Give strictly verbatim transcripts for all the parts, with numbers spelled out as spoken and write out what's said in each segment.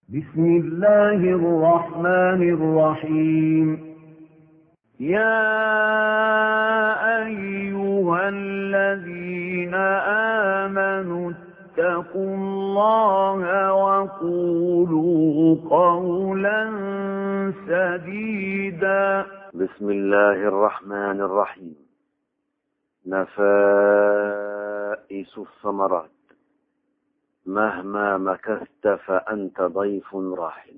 بسم الله الرحمن الرحيم. يا أيها الذين آمنوا اتقوا الله وقولوا قولا سديدا. بسم الله الرحمن الرحيم. نفائس الثمرات. مهما مكثت فأنت ضيف راحل.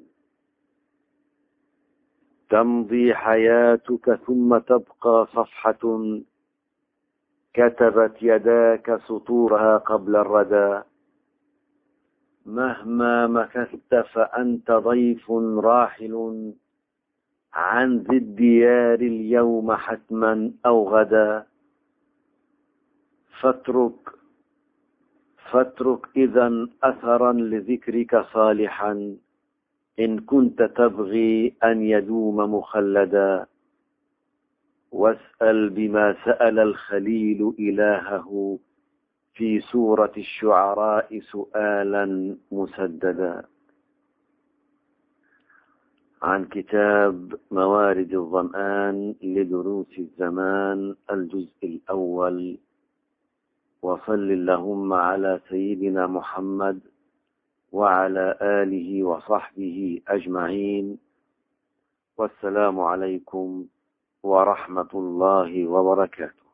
تمضي حياتك ثم تبقى صفحة كتبت يداك سطورها قبل الردى. مهما مكثت فأنت ضيف راحل عن ذي الديار اليوم حتما أو غدا. فاترك فاترك إذا أثرا لذكرك صالحا إن كنت تبغي أن يدوم مخلدا. واسأل بما سأل الخليل إلهه في سورة الشعراء سؤالا مسددا. عن كتاب موارد الظمآن لدروس الزمان الجزء الأول. وصل اللهم على سيدنا محمد وعلى آله وصحبه أجمعين. والسلام عليكم ورحمة الله وبركاته.